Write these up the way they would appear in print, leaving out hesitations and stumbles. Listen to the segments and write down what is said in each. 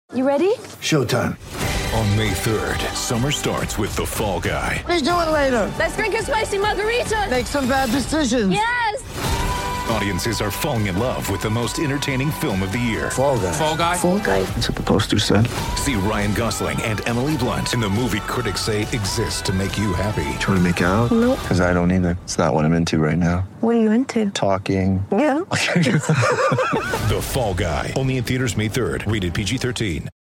You ready? Showtime. On May 3rd, summer starts with The Fall Guy. Let's do it later. Let's drink a spicy margarita. Make some bad decisions. Yes! Audiences are falling in love with the most entertaining film of the year. Fall Guy. Fall Guy? Fall guy. That's what the poster said. See Ryan Gosling and Emily Blunt in the movie critics say exists to make you happy. Trying to make it out? Nope. Because I don't either. It's not what I'm into right now. What are you into? Talking. Yeah. The Fall Guy. Only in theaters May 3rd. Rated PG-13.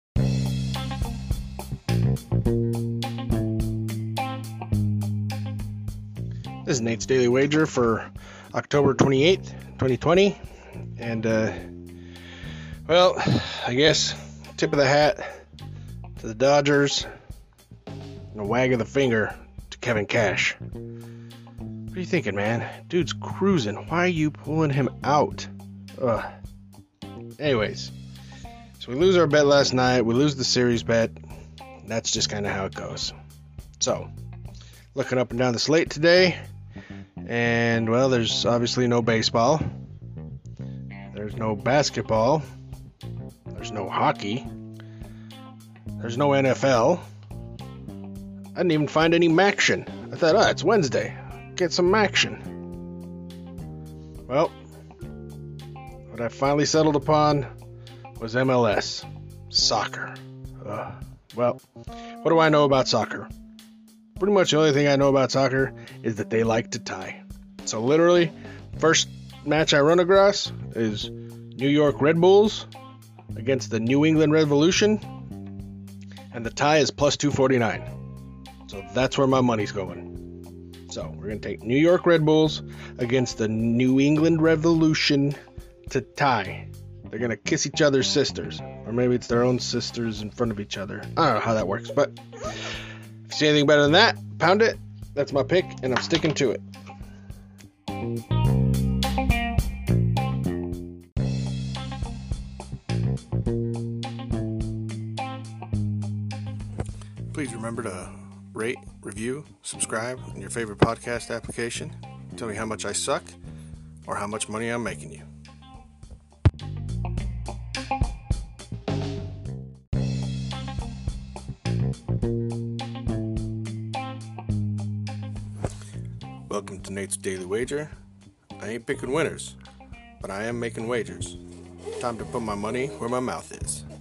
This is Nate's Daily Wager for October 28th, 2020. And, well, I guess tip of the hat to the Dodgers and a wag of the finger to Kevin Cash. What are you thinking, man? Dude's cruising. Why are you pulling him out? Ugh. Anyways, so we lose our bet last night. We lose the series bet. That's just kind of how it goes. So, looking up and down the slate today. And, well, there's obviously no baseball. There's no basketball. There's no hockey. There's no NFL. I didn't even find any Maction. I thought, it's Wednesday. Get some Maction. Well, what I finally settled upon was MLS. Soccer. Well, what do I know about soccer? Pretty much the only thing I know about soccer is that they like to tie. So literally, first match I run across is New York Red Bulls against the New England Revolution, and the tie is plus 249. So that's where my money's going. So we're going to take New York Red Bulls against the New England Revolution to tie. They're going to kiss each other's sisters, or maybe it's their own sisters in front of each other. I don't know how that works, but if you see anything better than that, pound it. That's my pick, and I'm sticking to it. Please remember to rate, review, subscribe in your favorite podcast application. Tell me how much I suck or how much money I'm making you. Welcome to Nate's Daily Wager. I ain't picking winners, but I am making wagers. Time to put my money where my mouth is.